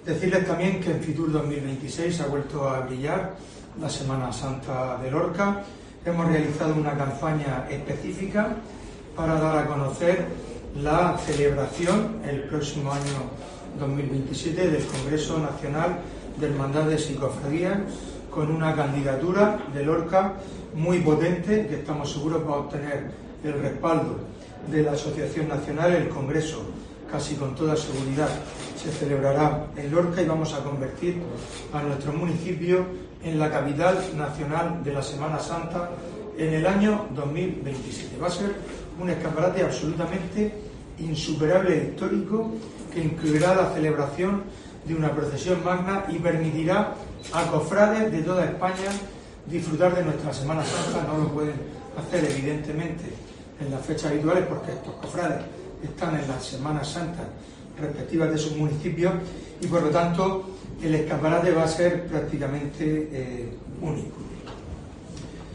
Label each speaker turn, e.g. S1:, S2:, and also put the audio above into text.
S1: Decirles también que en Fitur 2026 ha vuelto a brillar la Semana Santa de Lorca. Hemos realizado una campaña específica para dar a conocer la celebración el próximo año 2027 del Congreso Nacional de Hermandades y Cofradías, con una candidatura de Lorca muy potente, que estamos seguros va a obtener el respaldo de la Asociación Nacional. El Congreso, casi con toda seguridad, se celebrará en Lorca y vamos a convertir a nuestro municipio en la capital nacional de la Semana Santa en el año 2027. Va a ser un escaparate absolutamente insuperable e histórico que incluirá la celebración de una procesión magna y permitirá a cofrades de toda España disfrutar de nuestra Semana Santa. No lo pueden hacer evidentemente en las fechas habituales porque estos cofrades están en las Semanas Santas respectivas de sus municipios y por lo tanto el escaparate va a ser prácticamente único.